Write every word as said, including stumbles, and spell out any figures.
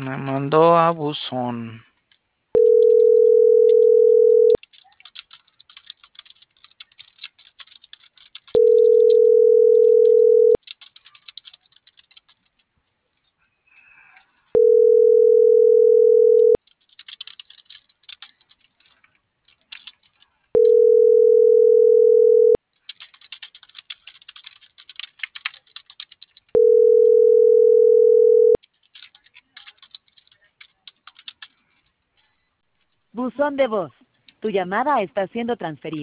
Me mandó a buzón. Buzón de voz. Tu llamada está siendo transferida.